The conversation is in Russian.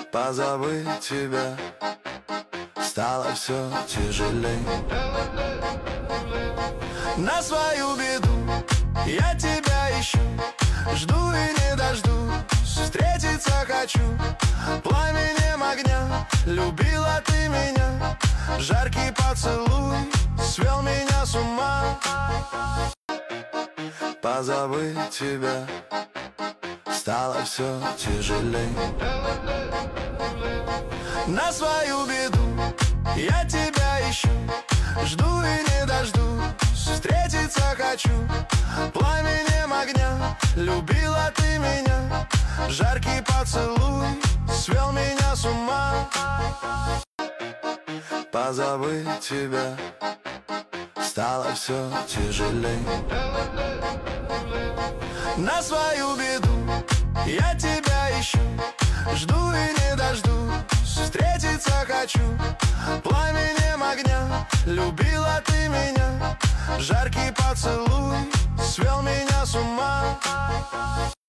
Позабыть тебя стало все тяжелей. На свою беду я тебя ищу, жду и не дождусь, встретиться хочу. Пламенем огня любила ты меня, жаркий поцелуй свел меня с ума. Позабыть тебя стало все тяжелей. На свою беду я тебя ищу, жду и не дождусь, встретиться хочу. Пламенем огня любила ты меня, жаркий поцелуй свел меня с ума. Позабыть тебя стало все тяжелей. На свою беду я тебя ищу, жду и не дождусь, встретиться хочу. Пламенем огня любила ты меня, жаркий поцелуй свел меня с ума.